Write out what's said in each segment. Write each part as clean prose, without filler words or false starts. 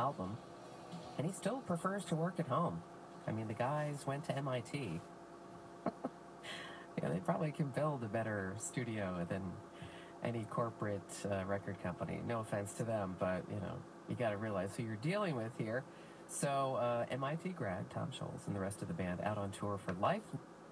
album, and he still prefers to work at home. I mean, the guys went to MIT. Yeah, they probably can build a better studio than any corporate record company. No offense to them, but, you got to realize who you're dealing with here. So, MIT grad Tom Scholz and the rest of the band out on tour for life.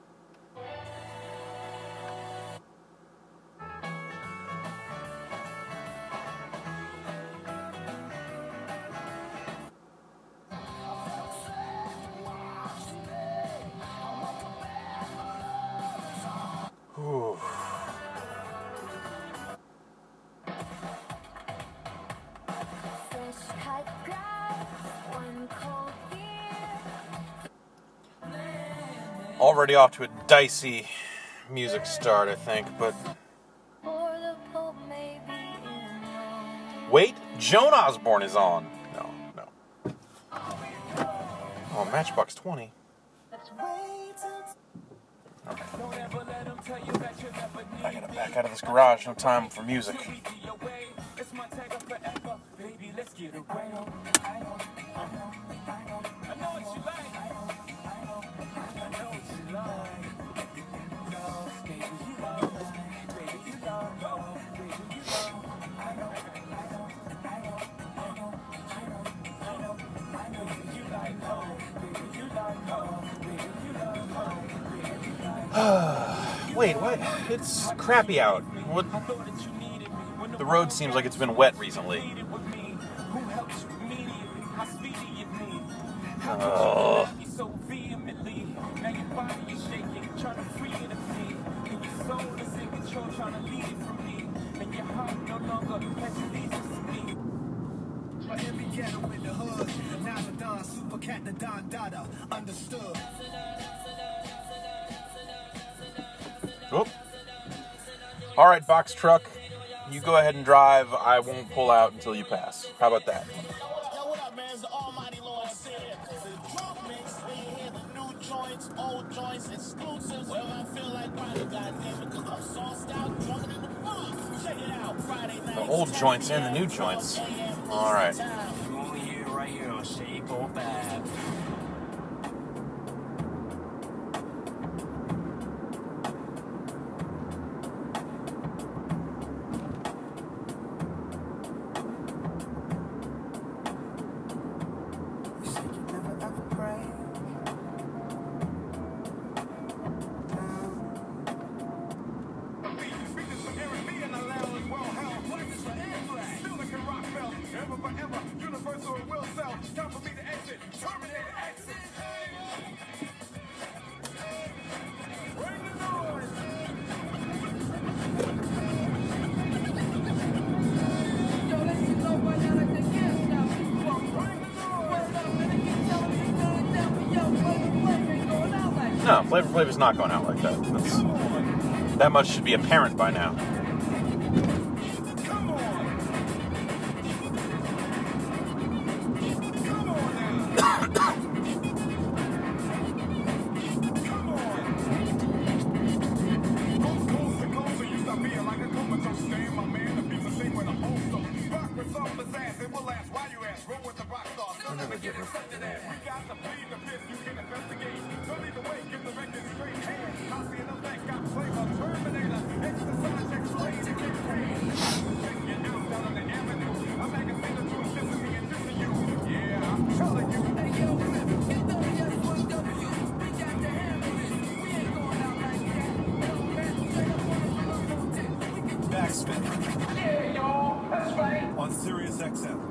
Already off to a dicey music start, I think, but... Wait, Joan Osborne is on. No. Oh, Matchbox 20. Okay. I gotta back out of this garage, no time for music. Wait, what? It's crappy out. What? The road seems like it's been wet recently. Oop. All right, box truck, you go ahead and drive. I won't pull out until you pass. How about that? The old joints and the new joints. All right. No, Flavor Flav is not going out like that. That much should be apparent by now. Yeah, y'all, that's right. On Sirius XM.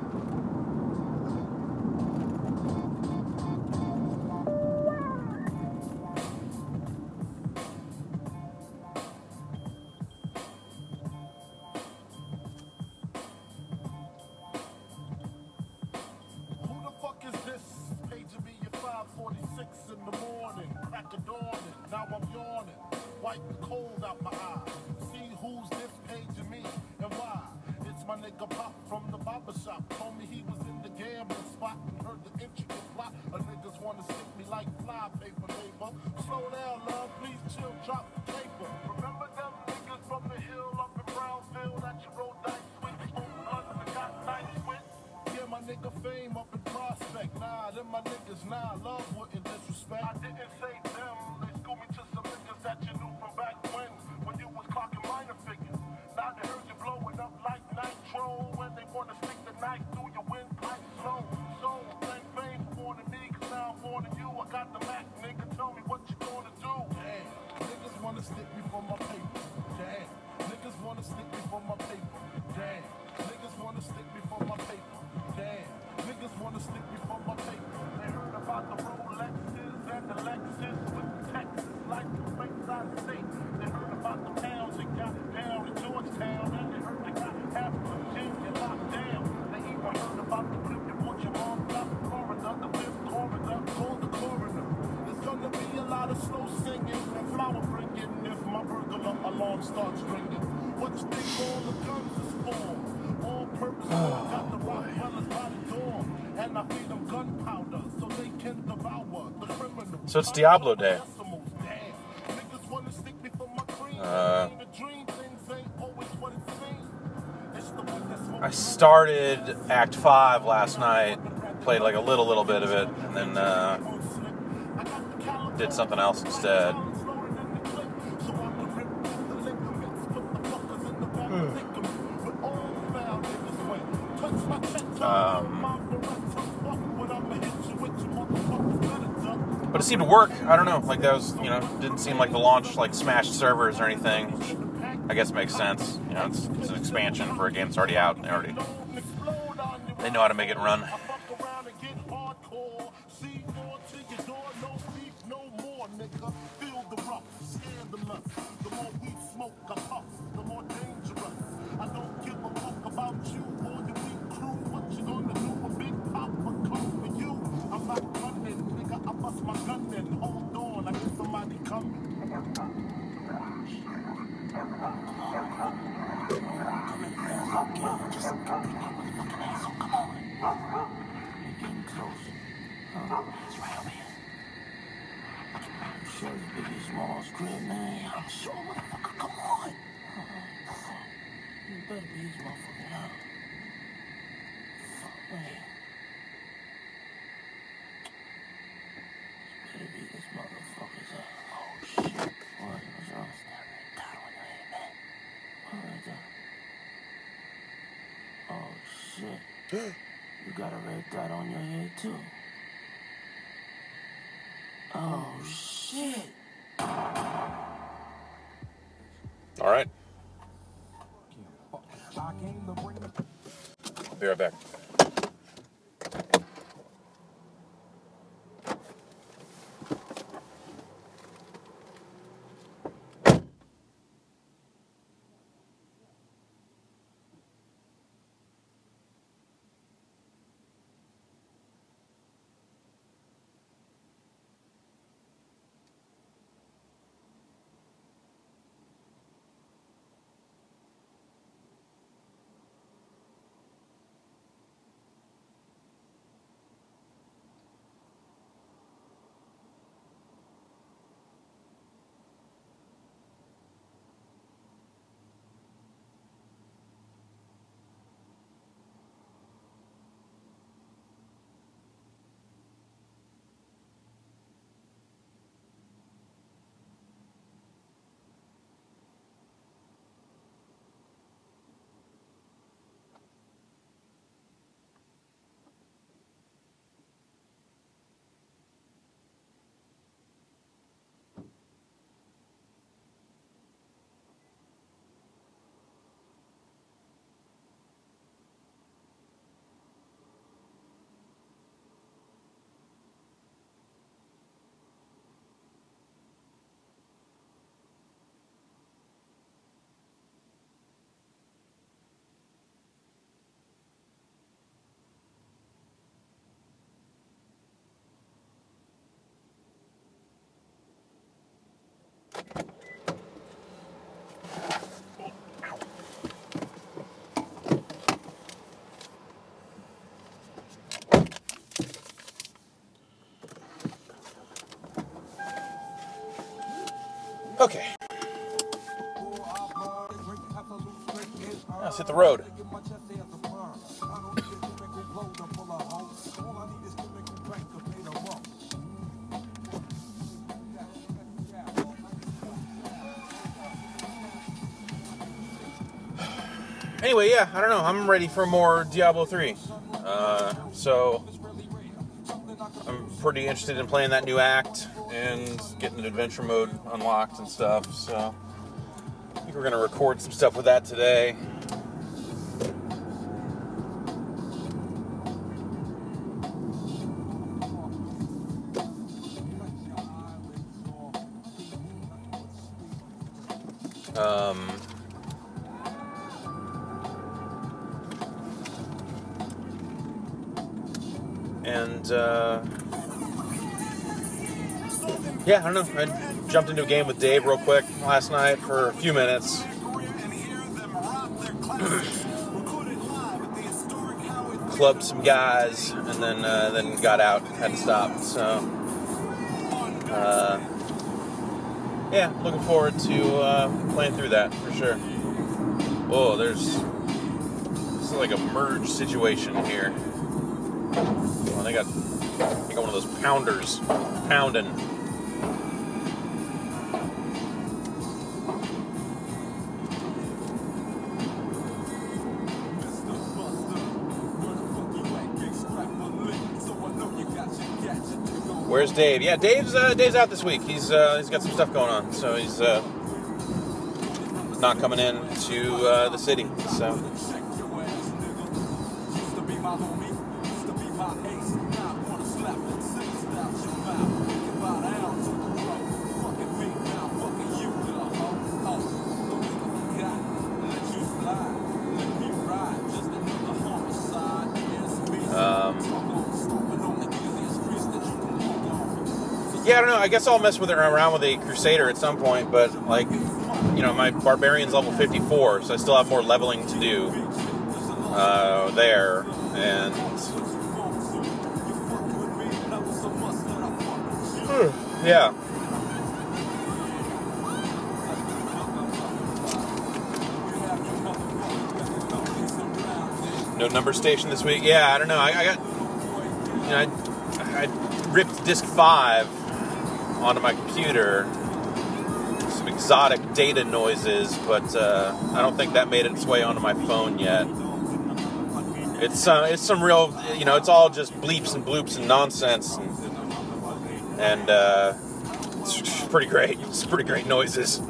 Who the fuck is this? Paging me at 5:46 in the morning. Crack of dawning, now I'm yawning. Wipe the cold out my eye. See who's this paging me and why? It's my nigga Pop from the barber shop. Told me he was in the gambling spot and heard the intricate plot. A niggas wanna stick me like fly paper, neighbor. Slow down, love, please chill, drop the paper. Remember them niggas from the hill up in Brownsville that you rolled dice with? Spoon under got nice with? Yeah, my nigga Fame up in Prospect. Nah, them my niggas, nah, love wouldn't disrespect. I didn't say them, they school me to some niggas that you knew from back when you was clocking minor figures. Now they heard you blowing up like nitro, when they wanna stick the knife through your windpipe slow. So, thank fame for warning me, cause now I'm warning you. I got the Mac, nigga, tell me what you gonna do. Damn, niggas wanna stick me for my paper. Damn, niggas wanna stick me for my paper. Damn, niggas wanna stick me for my paper. Damn, niggas wanna stick me for my paper. They heard about the Rolexes and the Lexus with the Texas like the race out of state. They heard about the pounds that got down in Georgetown, and they heard they got half of Virginia locked down. They even heard about the flip you put your mom got the coroner, the fifth coroner, call the coroner. There's gonna be a lot of slow singing and flower bringing if my burglar alarm starts ringing. What you think all the guns is for? All purpose, got the Rottweilers by the door, and I feed them gunpowder so they can devour the criminals. So it's Diablo Day. I started Act 5 last night, played like a little bit of it, and then did something else instead. But it seemed to work. I don't know. Like that was, didn't seem like the launch like smashed servers or anything, which I guess makes sense. It's an expansion for a game that's already out. And they know how to make it run. You got a red dot on your head too. Oh shit. All right. I'll be right back. Okay. Let's hit the road. Anyway, yeah, I don't know. I'm ready for more Diablo 3. So I'm pretty interested in playing that new act and getting an adventure mode unlocked and stuff. So I think we're going to record some stuff with that today. Yeah, I don't know. I jumped into a game with Dave real quick last night for a few minutes. Clubbed some guys, and then got out. Had to stop. So, yeah, looking forward to playing through that for sure. Oh, this is like a merge situation here. Oh, they got one of those pounders pounding. Where's Dave? Yeah, Dave's out this week. He's got some stuff going on, so he's not coming in to the city. So. Yeah, I don't know. I guess I'll mess with it around with a Crusader at some point, but like, you know, my Barbarian's level 54, so I still have more leveling to do there, and yeah. No number station this week. Yeah, I don't know. I got, you know, I ripped disk 5 onto my computer, some exotic data noises, but I don't think that made its way onto my phone yet. It's some real, you know, it's all just bleeps and bloops and nonsense, and it's pretty great. It's pretty great noises.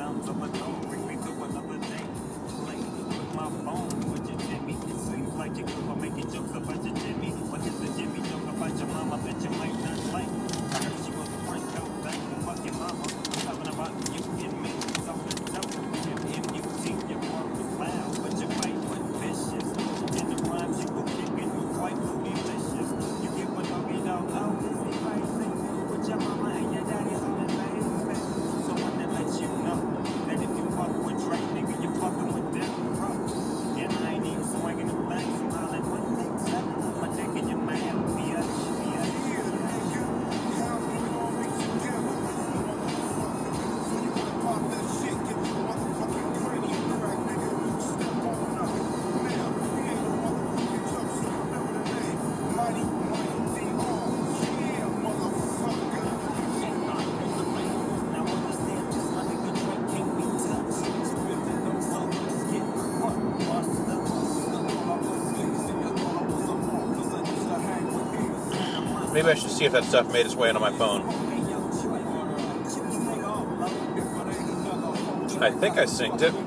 Maybe I should see if that stuff made its way onto my phone. I think I synced it.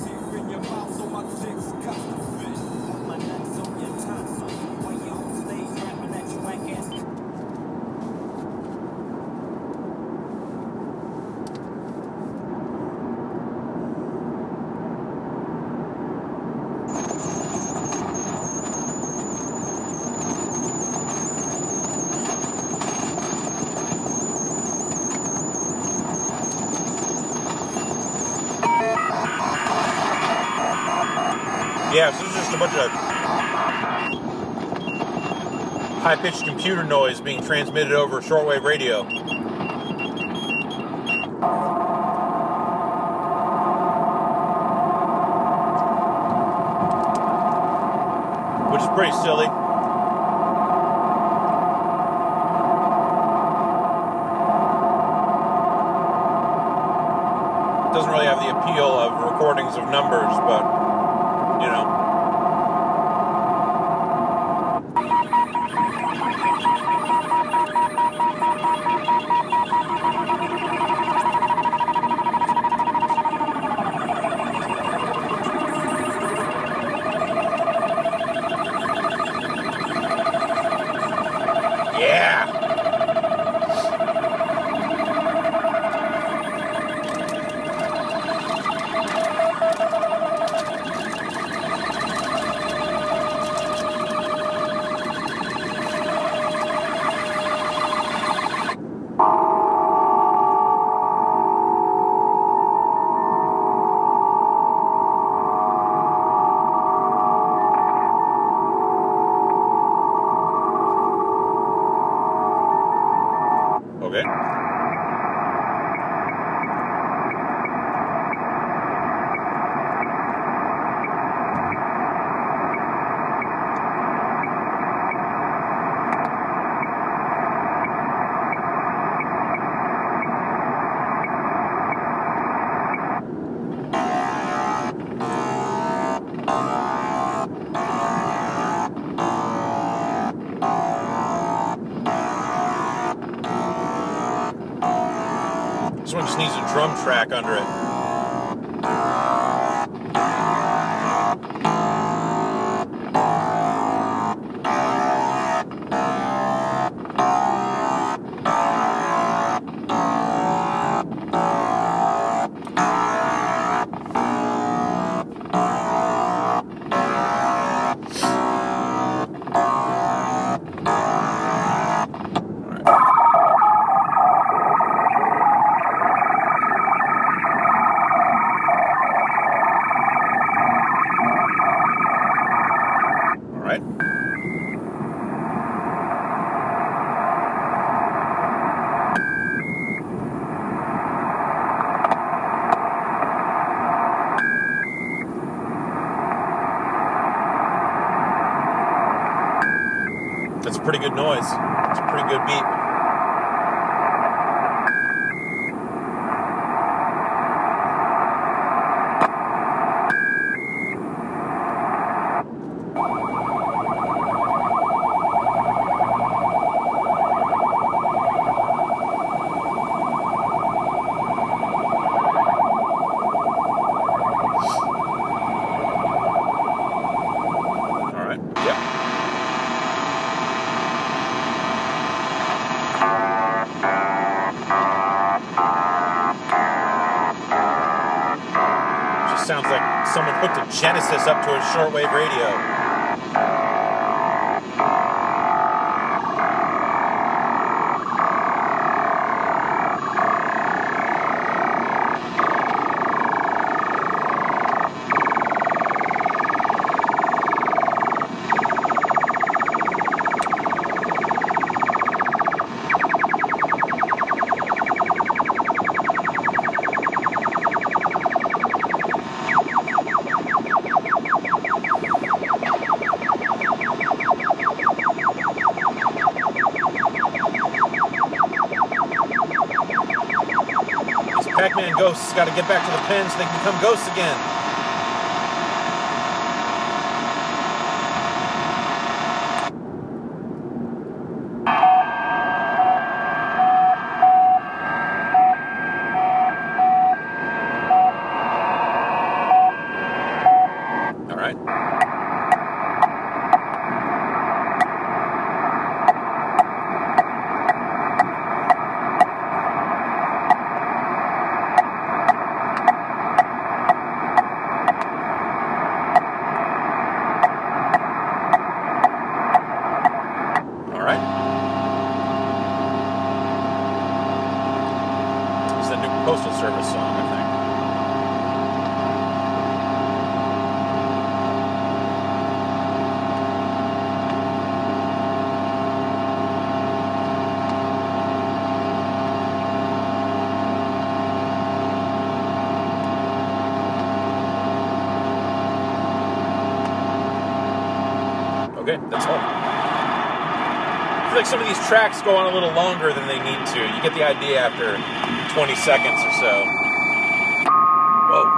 Yeah, so it's just a bunch of high-pitched computer noise being transmitted over shortwave radio. Which is pretty silly. It doesn't really have the appeal of recordings of numbers, but, you know. Yeah! Okay. This one just needs a drum track under it. All right. That's a pretty good noise. It's a pretty good beat. All right. Yep. Just sounds like someone hooked a Genesis up to a shortwave radio. Pac-Man ghosts got to get back to the pen so they can become ghosts again. All right. All right. It's the new Postal Service song, I think. Okay, that's all. I feel like some of these tracks go on a little longer than they need to. You get the idea after 20 seconds or so. Whoa.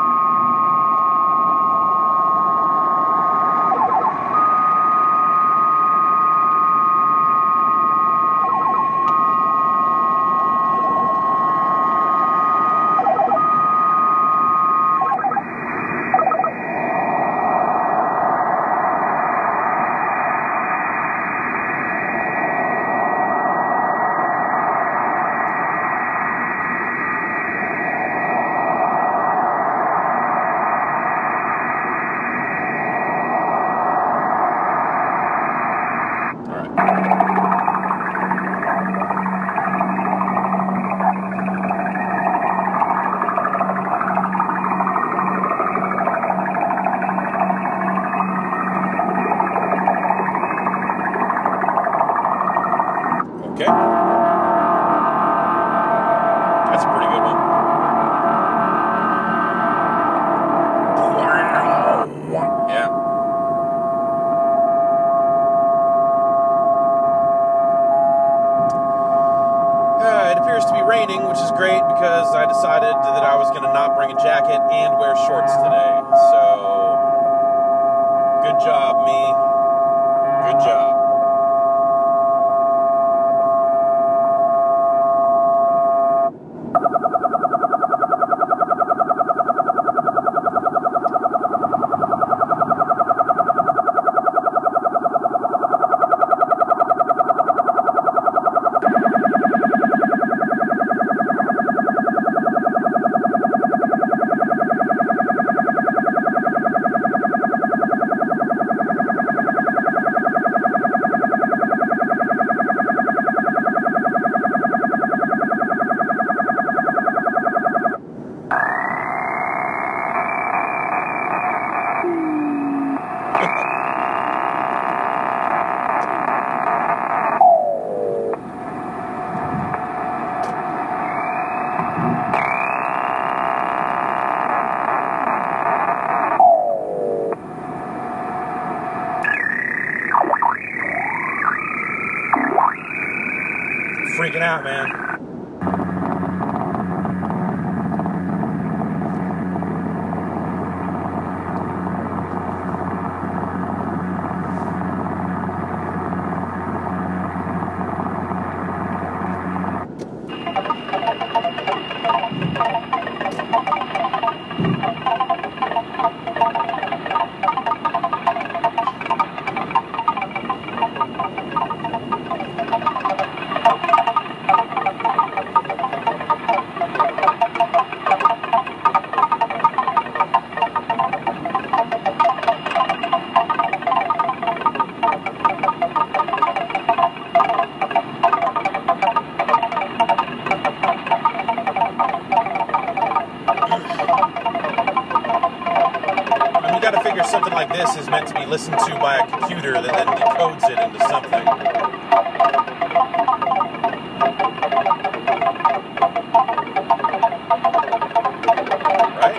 Okay. That's a pretty good one. Yeah. It appears to be raining, which is great because I decided that I was going to not bring a jacket and wear shorts today. So, good job, me. Good job. Freaking out, man. Something like this is meant to be listened to by a computer that then decodes it into something. Right?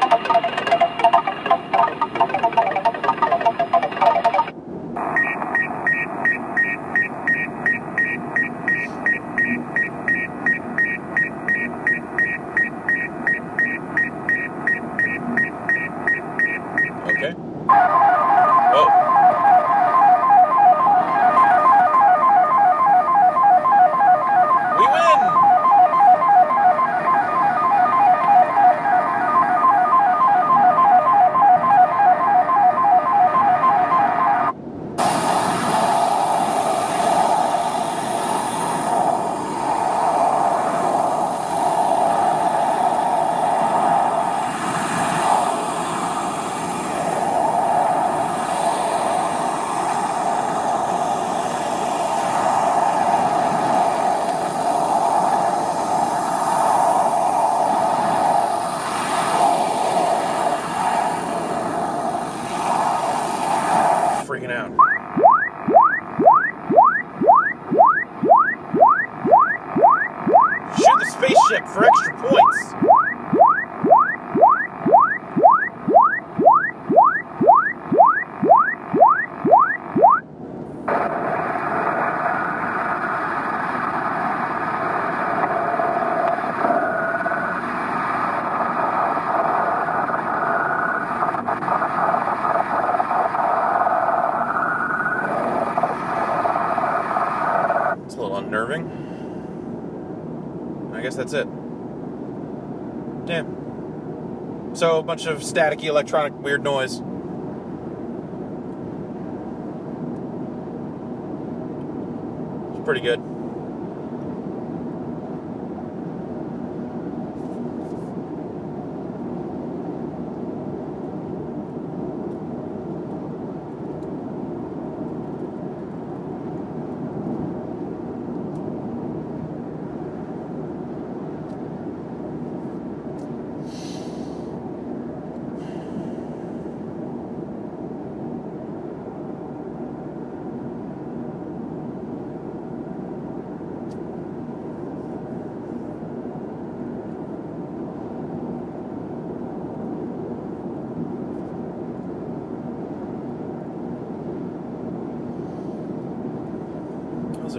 Okay. Whoa. We win! Freaking out. Shoot the spaceship for extra points. It's a little unnerving. I guess that's it. Damn. So, a bunch of staticky, electronic, weird noise. It's pretty good.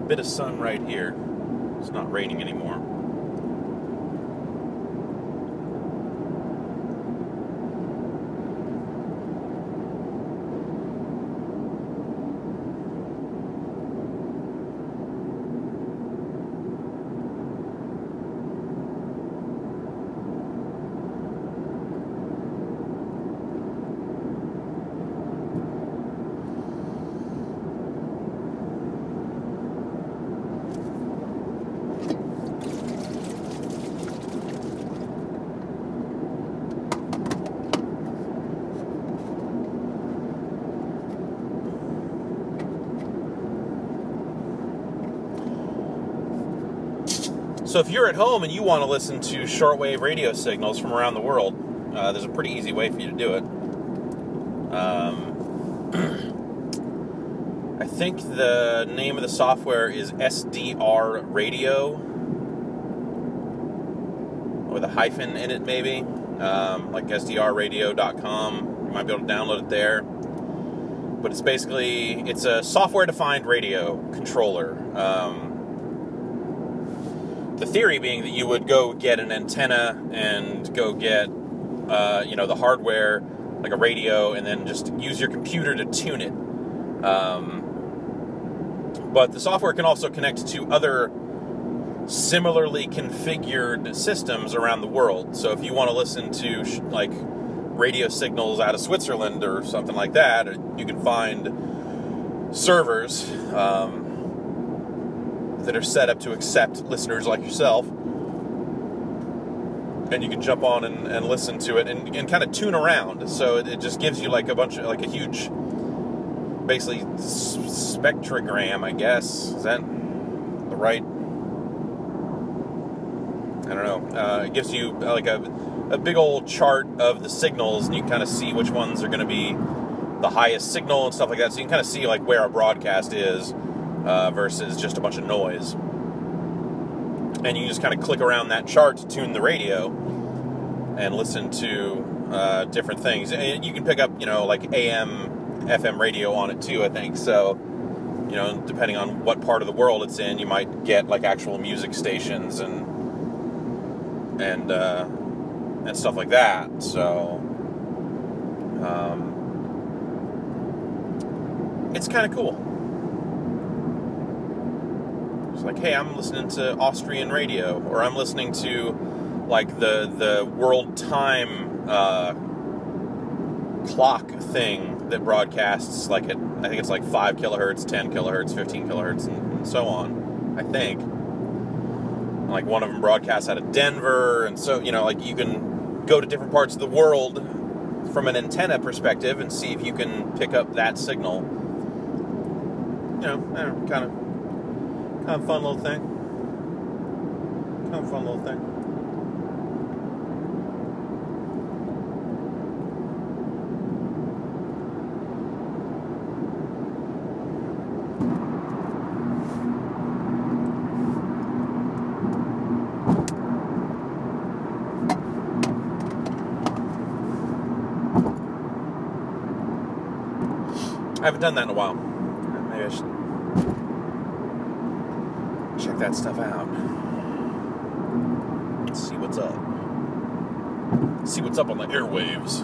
bit of sun right here. It's not raining anymore. So if you're at home and you want to listen to shortwave radio signals from around the world, there's a pretty easy way for you to do it. I think the name of the software is SDR Radio, with a hyphen in it maybe, like sdrradio.com. You might be able to download it there. But it's basically, it's a software-defined radio controller. The theory being that you would go get an antenna and go get, the hardware, like a radio, and then just use your computer to tune it. But the software can also connect to other similarly configured systems around the world. So if you want to listen to, radio signals out of Switzerland or something like that, you can find servers that are set up to accept listeners like yourself, and you can jump on and listen to it and kind of tune around. So it just gives you like a bunch of, like a huge, basically spectrogram, I guess. Is that the right? I don't know. It gives you like a big old chart of the signals, and you can kind of see which ones are going to be the highest signal and stuff like that. So you can kind of see like where a broadcast is versus just a bunch of noise. And you just kind of click around that chart to tune the radio and listen to different things. And you can pick up, like AM, FM radio on it too, I think. So, depending on what part of the world it's in, you might get like actual music stations and stuff like that. So, it's kind of cool. It's like, hey, I'm listening to Austrian radio, or I'm listening to like the world time clock thing that broadcasts like at, I think it's like 5 kilohertz, 10 kilohertz, 15 kilohertz, and so on, I think. Like one of them broadcasts out of Denver, and so, like you can go to different parts of the world from an antenna perspective and see if you can pick up that signal. Kind of fun little thing. I haven't done that in a while. Maybe I should check that stuff out. See what's up. See what's up on the airwaves.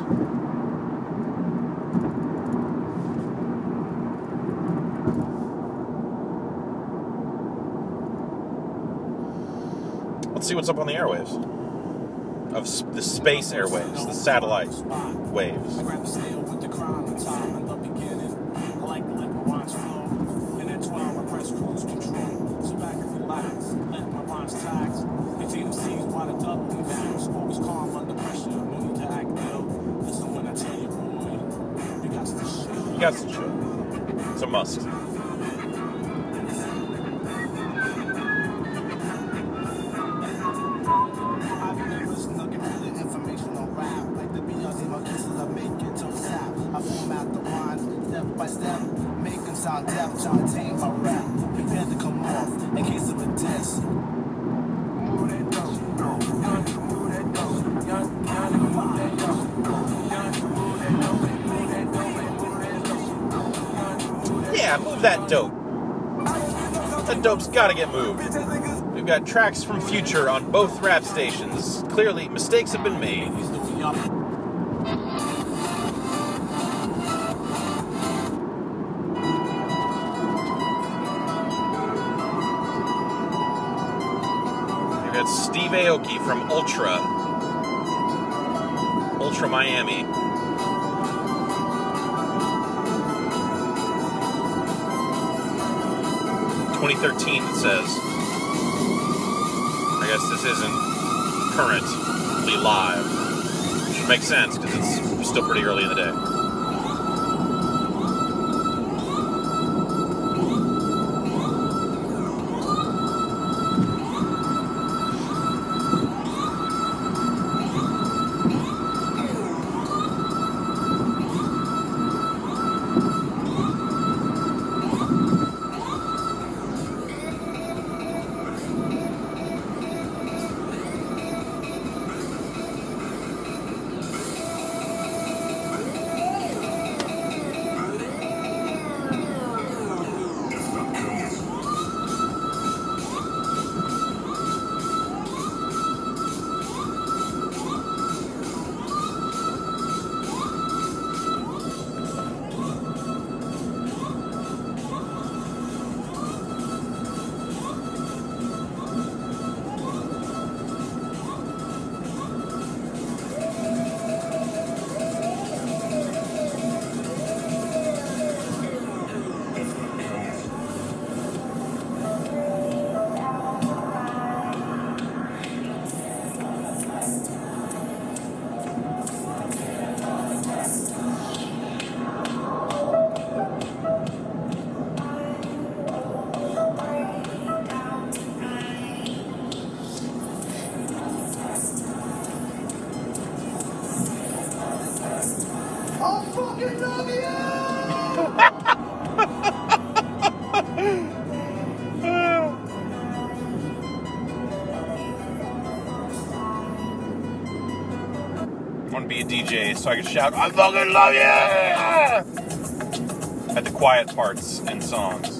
Let's see what's up on the airwaves. Of the space airwaves, the satellite waves. I grab the snail with the crime and time in the beginning. I like the rhymes flow. And then 12, I press cruise control. So back and relax, let my rhymes tax. They see them scenes while the double me down. Always calm under pressure, no need to act ill. Listen when I tell you, boy, you got some shit. You got some shit. It's a must. Sound deaf, trying to tame my rap. Prepare to come off in case of a diss. Yeah, move that dope. That dope's gotta get moved. We've got tracks from Future on both rap stations. Clearly, mistakes have been made. We've got Steve Aoki from Ultra Miami. "2013" it says. I guess this isn't currently live, which would make sense because it's still pretty early in the day. I want to be a DJ so I can shout, "I fucking love you!" at the quiet parts in songs.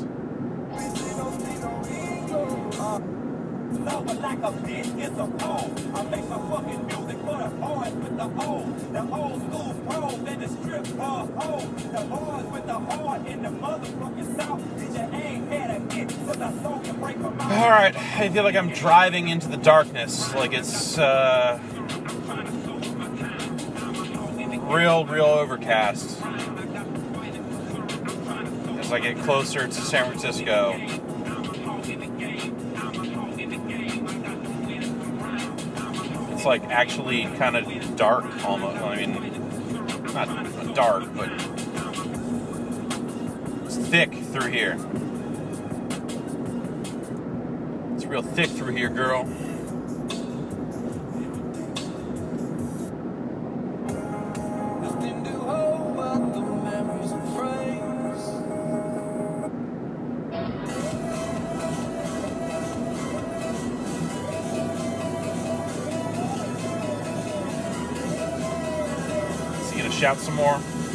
Alright, I feel like I'm driving into the darkness, like it's real overcast. As I get closer to San Francisco. It's like actually kind of dark almost. I mean, not dark, but it's thick through here. It's real thick through here, girl. Shout some more.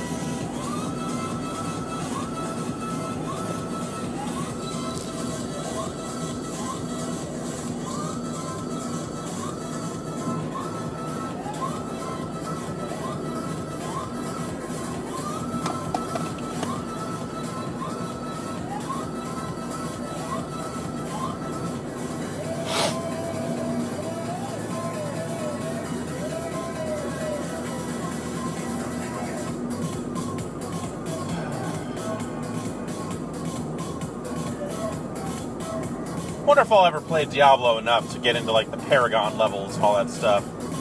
Wonder if I'll ever play Diablo enough to get into like the Paragon levels and all that stuff.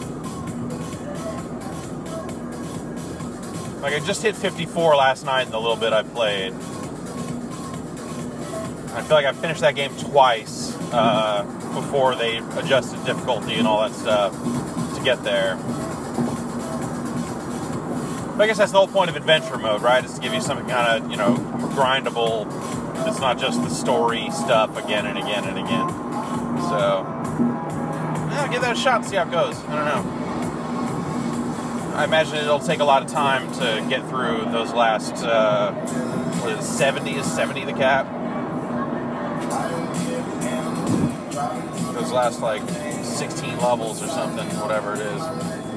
Like I just hit 54 last night in the little bit I played. I feel like I finished that game twice before they adjusted difficulty and all that stuff to get there. But I guess that's the whole point of adventure mode, right? Is to give you something kind of, grindable. It's not just the story stuff again and again and again. So, yeah, give that a shot and see how it goes. I don't know. I imagine it'll take a lot of time to get through those last, 70? Is 70 the cap? Those last like 16 levels or something, whatever it is.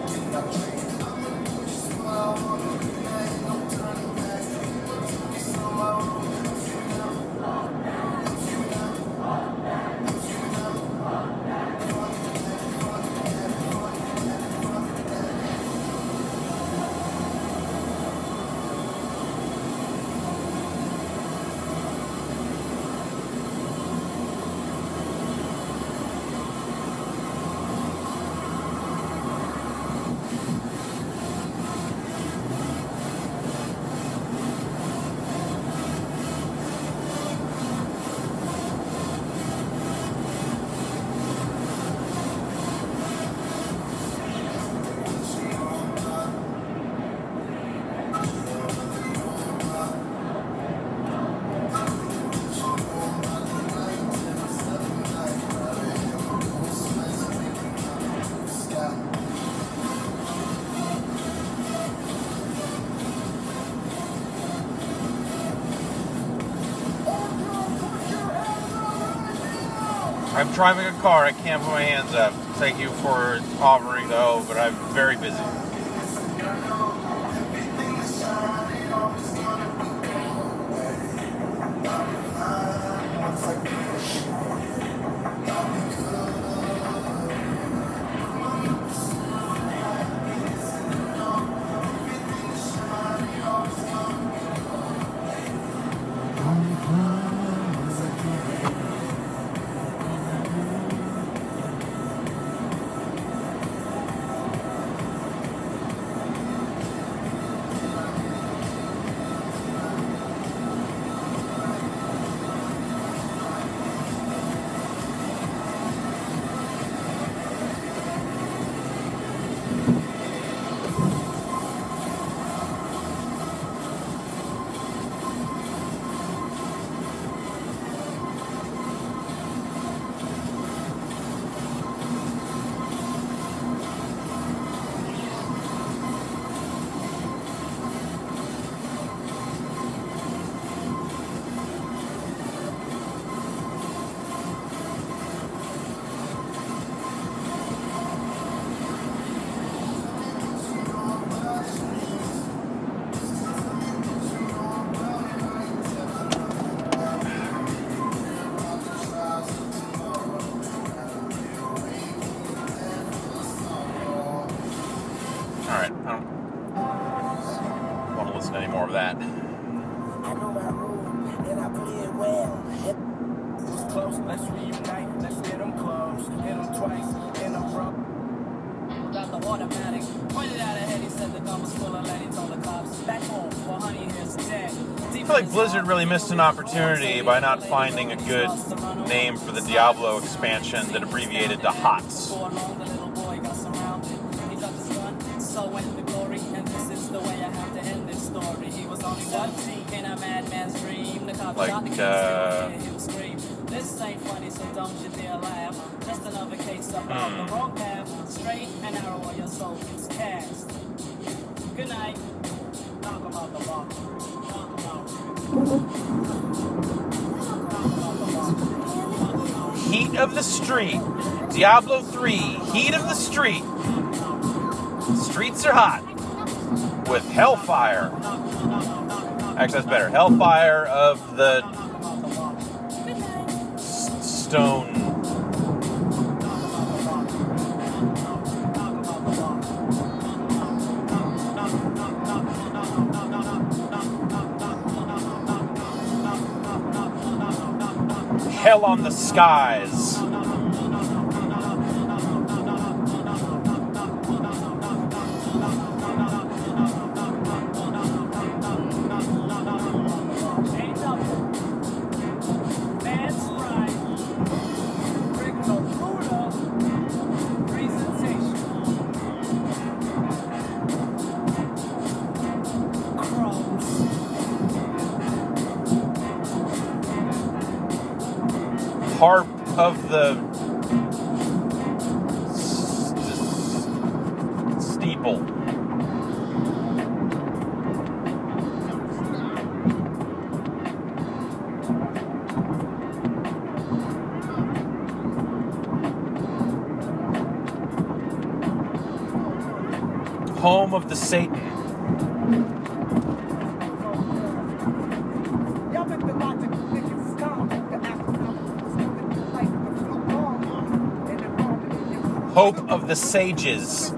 I'm driving a car. I can't put my hands up. Thank you for offering though, but I'm very busy. Alright, I don't want to listen to any more of that. I know my rule, and I play it well. It was close, let's reunite, let's get them close. Hit them twice, in a row. Got the automatic, pointed out ahead, he said the gun was full of lead, he told the cops, back home, for honey, here's dead. I feel like Blizzard really missed an opportunity by not finding a good name for the Diablo expansion that abbreviated to HOTS. So went the glory, and this is the way I have to end this story. He was only one in a madman's dream. The cop shot the kid, he would scream. This ain't funny, so don't you dare laugh. Just another case about the wrong path. Straight and narrow where your soul is cast. Good night. Talk about the walk. Talk about Heat of the Street. Diablo 3. Heat of the Street. Streets are hot with Hellfire. Actually, that's better. Hellfire of the Stone. Hell on the Skies. Harp of the Steeple. Home of the Satan. Hope of the Sages.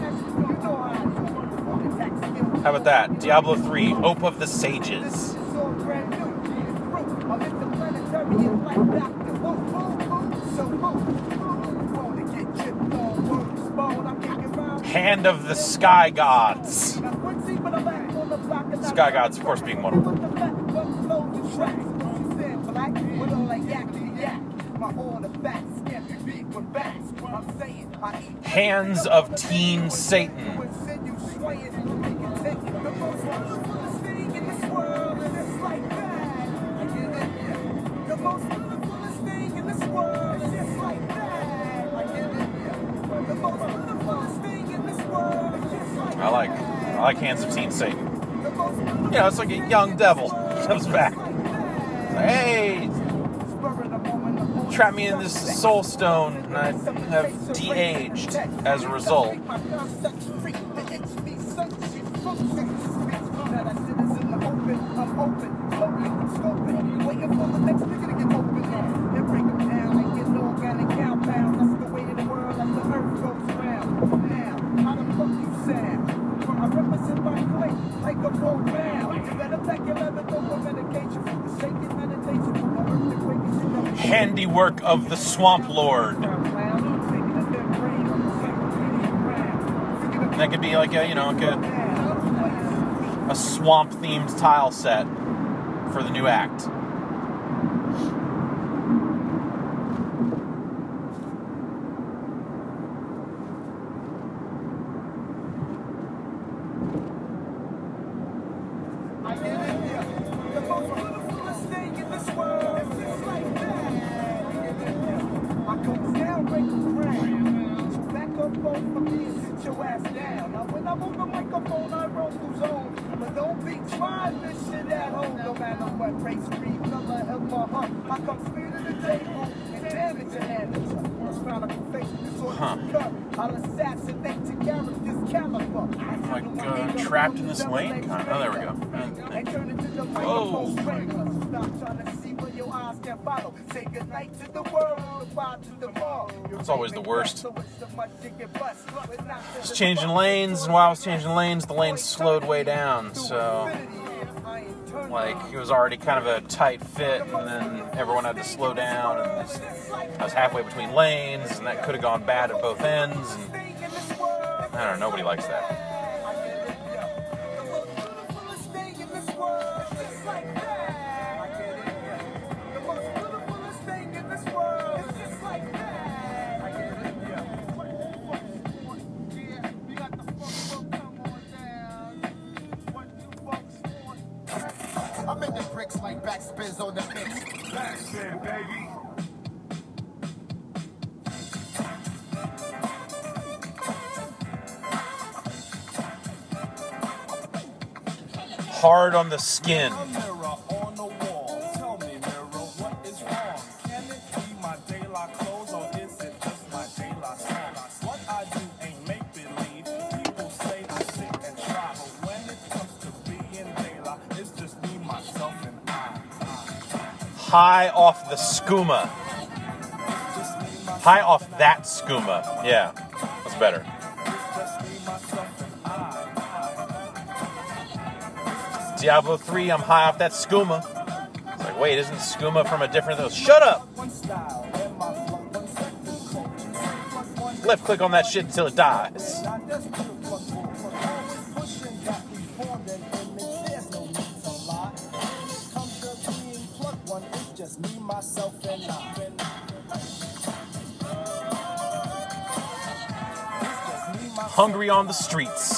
How about that? Diablo 3, Hope of the Sages. Hand of the Sky Gods. Sky Gods, of course, being one of them. Hands of Teen Satan. I like Hands of Teen Satan. You know, it's like a young devil comes back. Like, hey, trap me in this soul stone, and I have de-aged as a result. Handiwork of the Swamp Lord. And that could be like a, you know, like a swamp-themed tile set for the new act. Trapped in this lane? Oh, there we go. Whoa. That's always the worst. Just changing lanes, and while I was changing lanes, the lane slowed way down, so like it was already kind of a tight fit, and then everyone had to slow down, and I was halfway between lanes, and that could have gone bad at both ends, and I don't know, nobody likes that. I'm in the bricks like backspins on the mix. Backspin, baby. Hard on the skin. High off the skooma. High off that skooma. Yeah, that's better. Diablo 3, I'm high off that skooma. It's like, wait, isn't skooma from a different... Shut up! Left click on that shit until it dies. Hungry on the streets.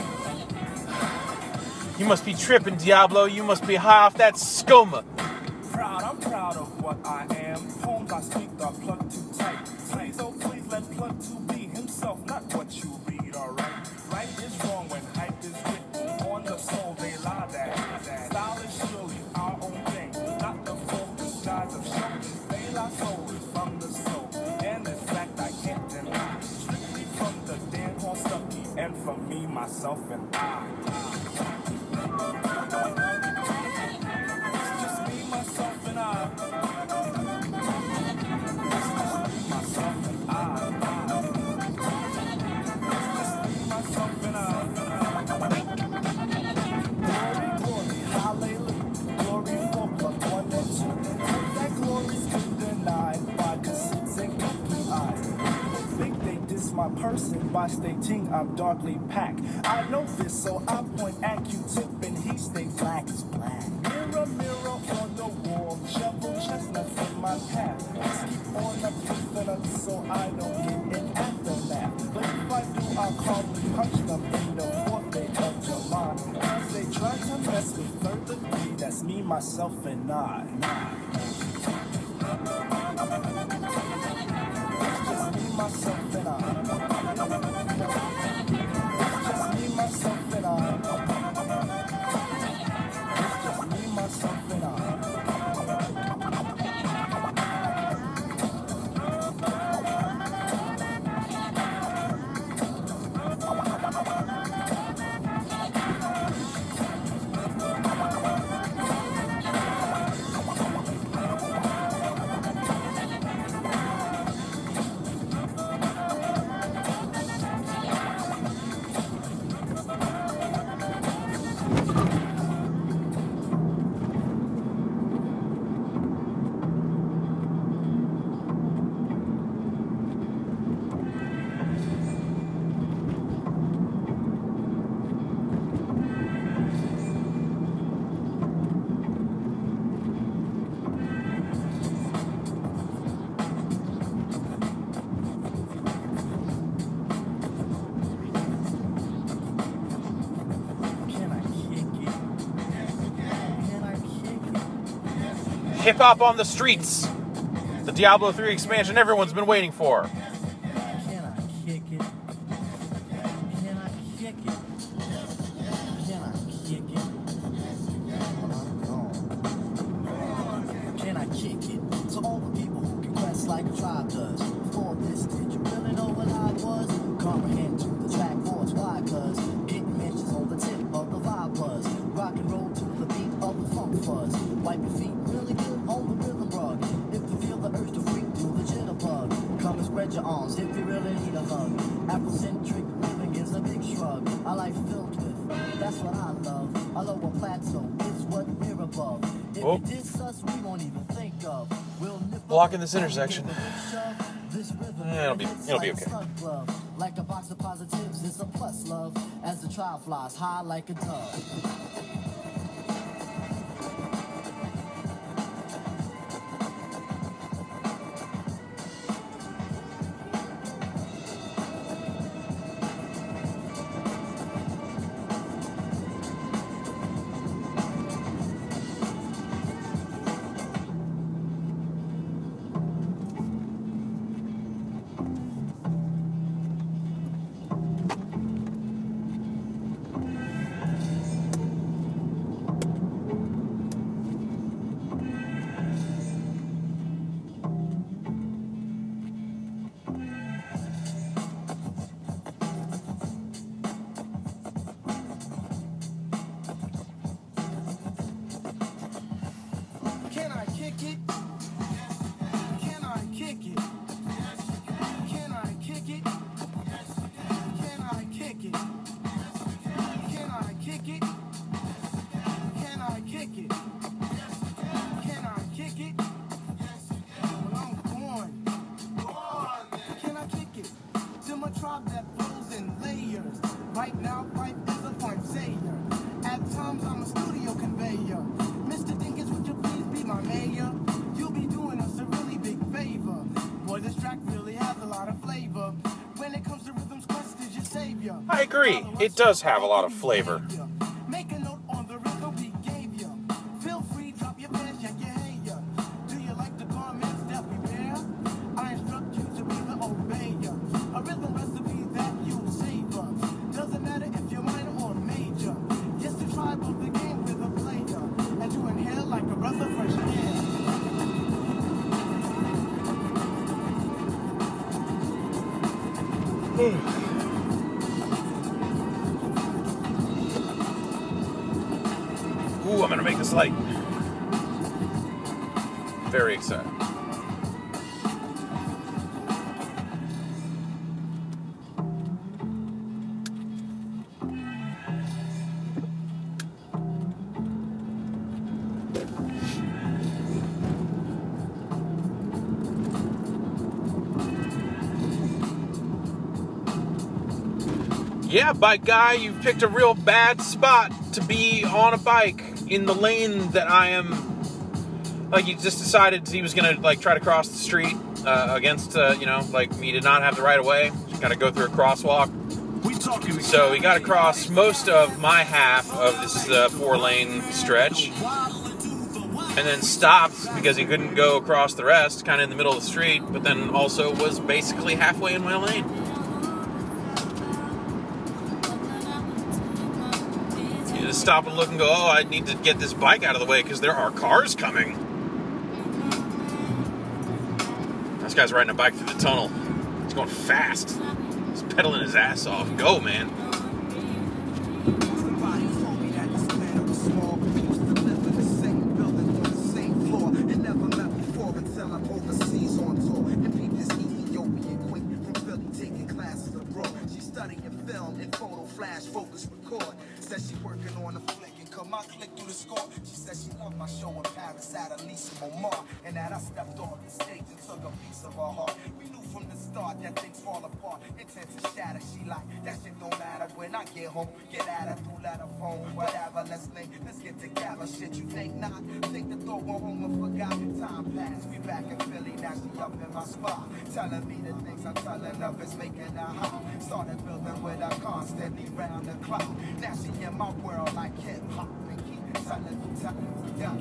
You must be tripping, Diablo. You must be high off that skooma. I'm proud of what I am. Poems I speak are plugged too tight. Please, oh please, let plug to be himself, not what you read, alright? Right is wrong when hype is written. On the soul, they lie that. Style is surely our own thing, not the folk disguise of show. They lie solely from the soul, and in fact I can't deny. Strictly from the Dan Paul Stucky, and from me, myself, and I. It's just me, myself, and I. It's just me, myself, and I. It's just me, myself, and I. Glory, glory, hallelujah. Glory for plus 1 and 2. That glory's been denied by conceits and cookie eyes. People think they diss my person by stating I'm darkly packed. I know this, so I point at Q-tip and he states black is black. Mirror, mirror on the wall, shovel chestnuts in my path. Just keep on up with us so I don't get an aftermath. But if I do, I'll calmly punch them in the 4th day of July. Cause they try to mess with 3rd degree, that's me, myself, and I. It's just me, myself, and I. It's just me, myself, and I. It's just me, myself, and I. Hip hop on the streets. The Diablo 3 expansion everyone's been waiting for. Can I kick it? Can I kick it? Can I kick it? When I'm gone. Can I kick it? To all the people who can quest like a tribe does. Before this, did you really know what I was? Comprehend to the track force, why? Cause getting mentions on the tip of the vibe buzz. Rock and roll to the beat of the funk fuzz. Wipe your feet really good on the rhythm rug. If you feel the urge to freak, do the jitterbug. Come and spread your arms if you really need a hug. Afrocentric living is a big shrug. A life filled with, that's what I love. A lower plateau is what we're above. If you diss us, we won't even think of. We'll nip Blocking this intersection. This rhythm It'll be okay. Like a box of positives, it's a plus love. As the trial flies high like a dove. I agree. It does have a lot of flavor. Make a note on the rhythm we gave you. Feel free, drop your pen, check your hair. Ooh, I'm gonna make this light. Very excited. Yeah, bike guy, you've picked a real bad spot to be on a bike in the lane that I am. Like, he just decided he was gonna like try to cross the street against, like me did not have the right of way. Just gotta go through a crosswalk. So he got across most of my half of this 4-lane stretch, and then stopped because he couldn't go across the rest, kind of in the middle of the street. But then also was basically halfway in my lane. Just stop and look and go, oh, I need to get this bike out of the way because there are cars coming. This guy's riding a bike through the tunnel. He's going fast. He's pedaling his ass off. Go, man. Says she working on a flick and come out click through the score. She says she loved my show in Paris at Elise Momar, and that I stepped off the stage and took a piece of her heart. We knew from the start that things fall apart, intent to shatter. She like that shit don't matter when I get home. Get at her through letter phone, whatever. Let's link, let's get together. Shit, you think not? Think the thought went home and forgot. Time passed. We back in Philly now. She up in my spot, telling me the things I'm telling of is making her hot. Started building with her constantly round the clock. Now she in my world like hip hop and keep telling me, yeah.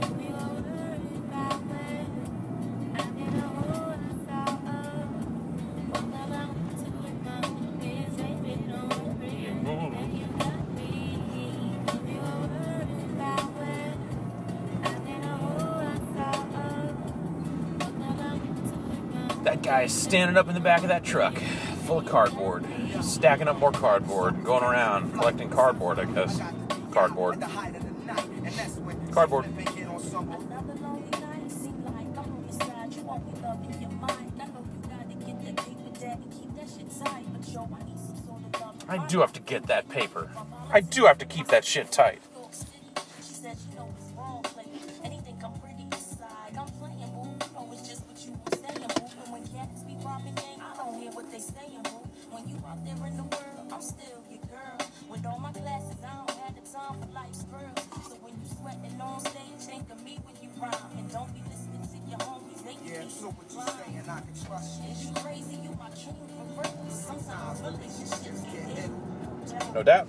That guy's standing up in the back of that truck, full of cardboard, stacking up more cardboard, going around collecting cardboard, I guess. Cardboard. Cardboard. I do have to get that paper. I do have to keep that shit tight. No doubt.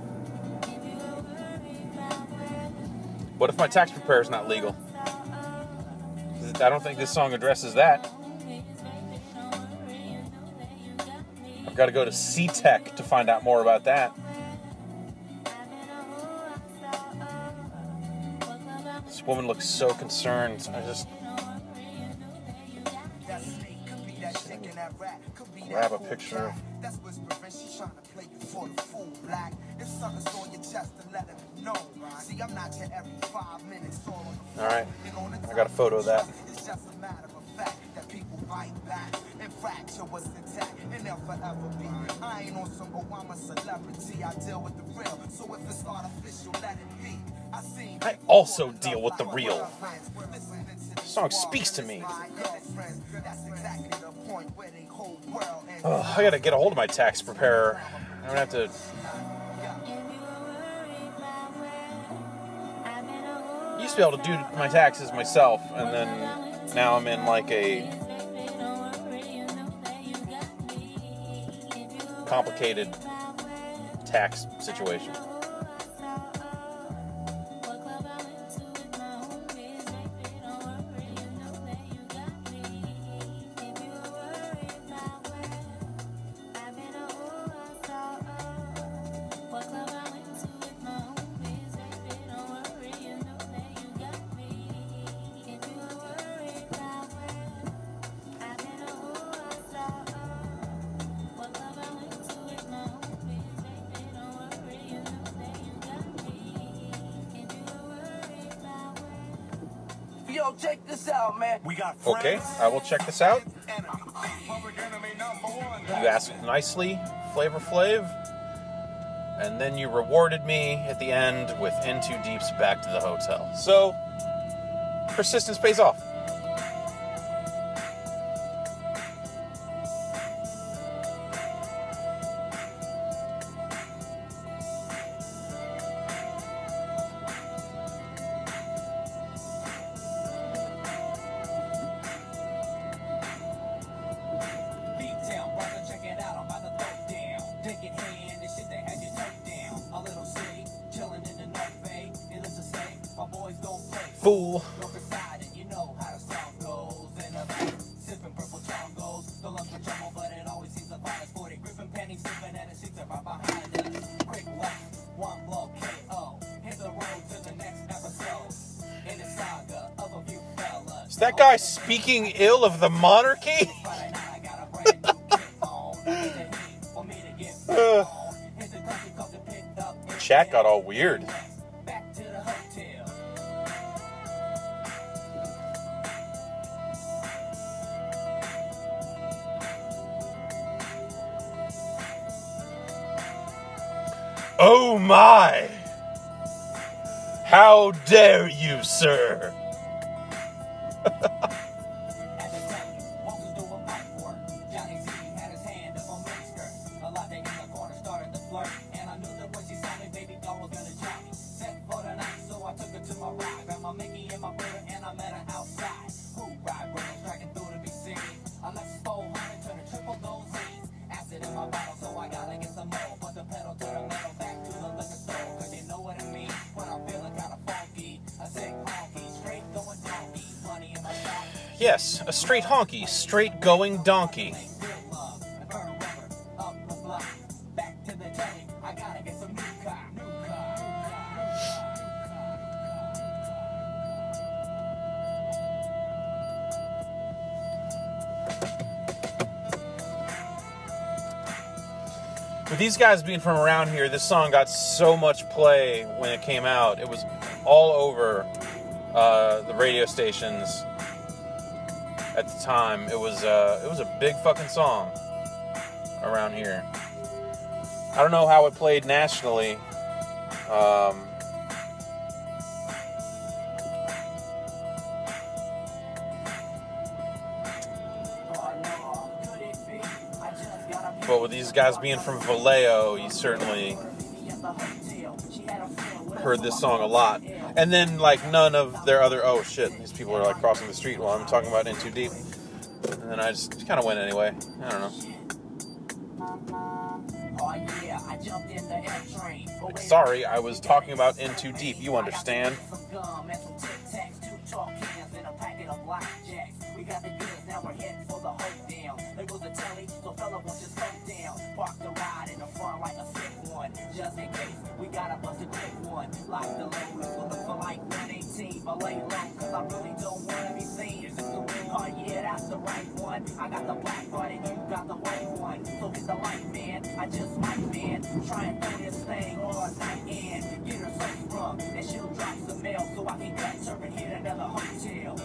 What if my tax preparer is not legal? I don't think this song addresses that. I've got to go to C-Tech to find out more about that. This woman looks so concerned. I just grab a picture. Alright, I got a photo of that. I also deal with the real. This song speaks to me. Oh, I gotta get a hold of my tax preparer. I'm gonna have to. I used to be able to do my taxes myself, and then now I'm in like a complicated tax situation. Yo, check this out, man. We got friends. Okay, I will check this out. Enemy. Public enemy number one. You asked nicely, Flavor Flav, and then you rewarded me at the end with In Too Deep's Back to the Hotel. So, persistence pays off. Fool. Is that guy speaking ill of the monarchy? Chat got all weird. Oh my! How dare you, sir? Yes, a straight honky, straight going donkey. With these guys being from around here, this song got so much play when it came out. It was all over the radio stations at the time. It was a big fucking song around here. I don't know how it played nationally. But with these guys being from Vallejo, you certainly heard this song a lot. And then, like, none of their other... Oh, shit. These people are, like, crossing the street while I'm talking about In Too Deep. And then I just kind of went anyway. I don't know. Sorry, I was talking about In Too Deep. You understand. We got the goods, now we're heading for the hotel. There goes the telly, so fella won't just slow down. Park the ride in the front like a sick one. Just in case, we got a bunch of quick one. Like the Lotus, we'll look for like 118. But lay low, cause I really don't wanna be seen. Is this the real heart? Yeah, that's the right one. I got the black part and you got the white one. So get the light, man. I just might, man. Try and throw this thing all night in. Get her so sprung, and she'll drop some mail so I can catch her and hit another hotel.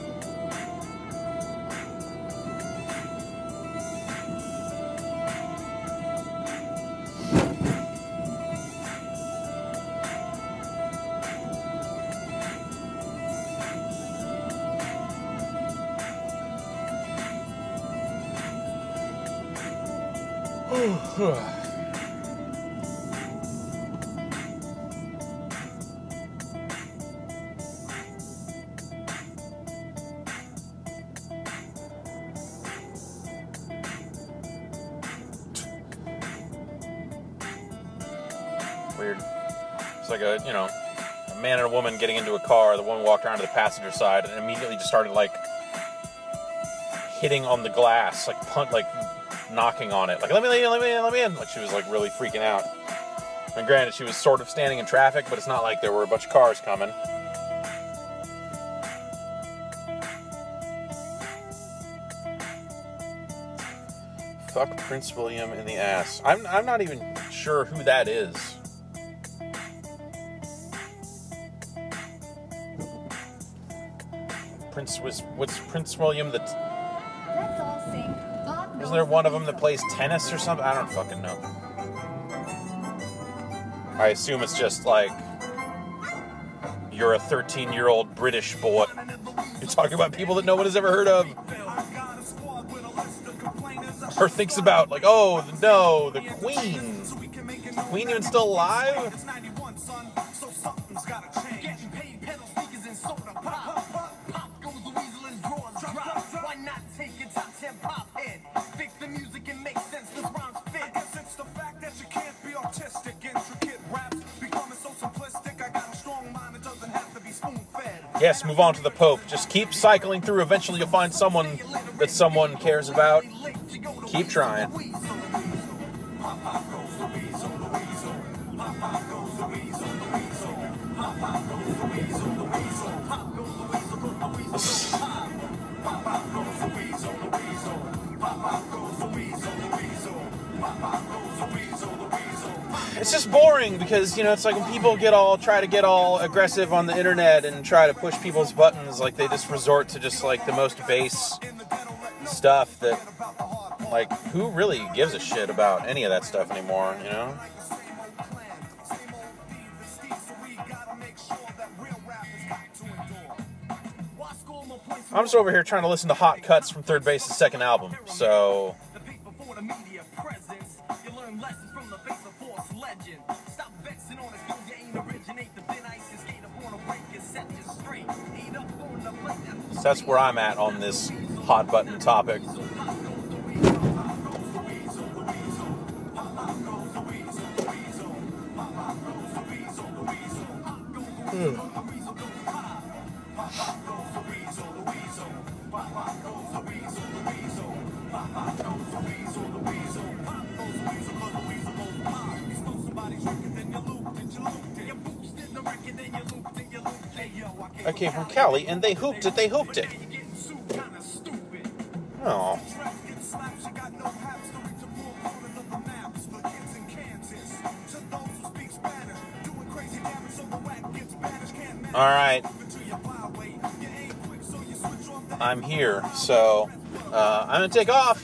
Weird. It's like a man and a woman getting into a car. The woman walked around to the passenger side and immediately just started, like, hitting on the glass, like knocking on it, like, let me in. Like, she was, like, really freaking out. And granted, she was sort of standing in traffic, but it's not like there were a bunch of cars coming. Fuck Prince William in the ass. I'm not even sure who that is. what's Prince William Let's all sing. God knows isn't there one of them the that plays tennis or something? I don't fucking know. I assume it's just like you're a 13-year-old British boy. You're talking about people that no one has ever heard of. Or thinks about, like, oh, no, the Queen. Is the Queen even still alive? Yes, move on to the Pope. Just keep cycling through. Eventually you'll find someone that someone cares about. Keep trying. It's just boring because, you know, it's like when people try to get all aggressive on the internet and try to push people's buttons, like they just resort to just like the most base stuff that, like, who really gives a shit about any of that stuff anymore, you know? I'm just over here trying to listen to hot cuts from Third Base's second album, so... So that's where I'm at on this hot button topic. I came from Cali, and they hooped it. Oh. Alright. I'm here, so I'm going to take off.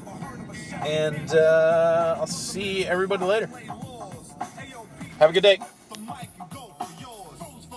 And I'll see everybody later. Have a good day.